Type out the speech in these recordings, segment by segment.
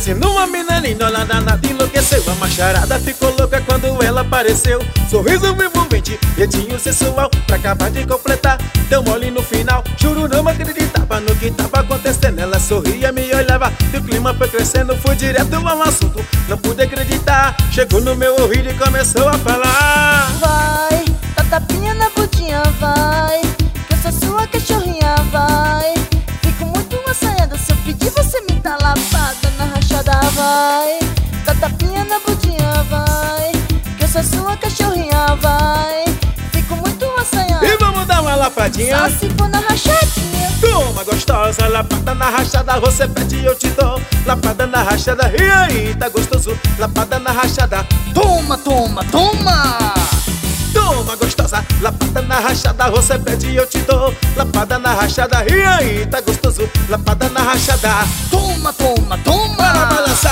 Pense numa mina linda, olha danada, enlouqueceu. A macharada ficou louca quando ela apareceu. Sorriso envolvente, jeitinho sensual, pra acabar de completar, deu mole no final. Juro não acreditava no que tava acontecendo. Ela sorria, me olhava, e o clima foi crescendo. Fui direto ao assunto, não pude acreditar. Chegou no meu ouvido e começou a falar: vai, dá tapinha na bundinha, vai, que eu sou sua cachorrinha, vai. Fico muito assanhada, se eu pedir você me dá lapada na rachada, vai. Dá tapinha na bundinha, vai, que eu sou sua cachorrinha, vai. Fico muito assanhada. E vamos dar uma lapadinha? Só se for na rachadinha. Toma gostosa, lapada na rachada, você pede e eu te dou. Lapada na rachada, e aí, tá gostoso? Lapada na rachada, Toma, toma, toma. toma gostosa, lapada na rachada, você pede e eu te dou. Lapada na rachada, e aí, tá gostoso? Lapada na rachada, Toma, toma, toma. para balançar.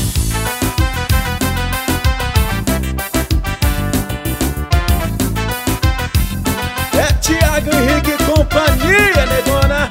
É Thiago Henrique e companhia, negona.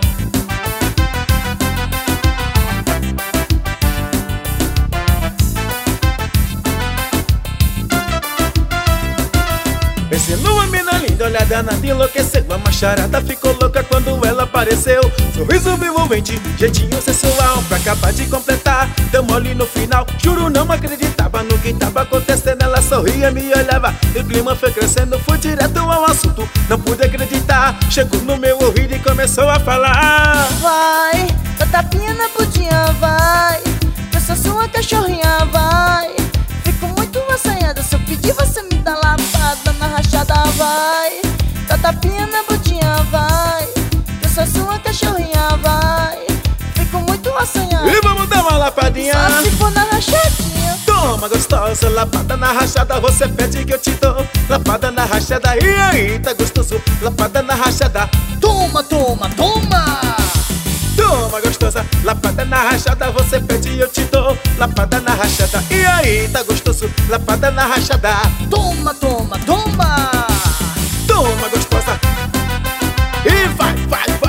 Pense numa mina linda, olha danada, enlouqueceu. A macharada ficou louca quando ela apareceu. Sorriso envolvente, jeitinho sensual, pra acabar de completar, deu mole no final. Juro não acreditava no que tava acontecendo. Ela sorria, me olhava, e o clima foi crescendo. Fui direto ao assunto, não pude acreditar. Chegou no meu ouvido e começou a falar: vai, dá tapinha na bundinha, vai, que eu sou sua cachorrinha, vai. Fico muito assanhada, se eu pedir você me dá lapada na rachada, vai. Dá tapinha na bundinha, vai, que eu sou sua cachorrinha, vai. Fico muito assanhada. E vamos dar uma lapadinha? Só se for na rachadinha. Toma gostosa, lapada na rachada, você pede que eu te dou. Lapada na rachada, e aí, tá gostoso? Lapada na rachada, Toma, toma, toma. toma gostosa, lapada na rachada, você pede e eu te dou. Lapada na rachada, e aí, tá gostoso? Lapada na rachada, Toma, toma, toma. toma gostosa. E vai, vai, vai.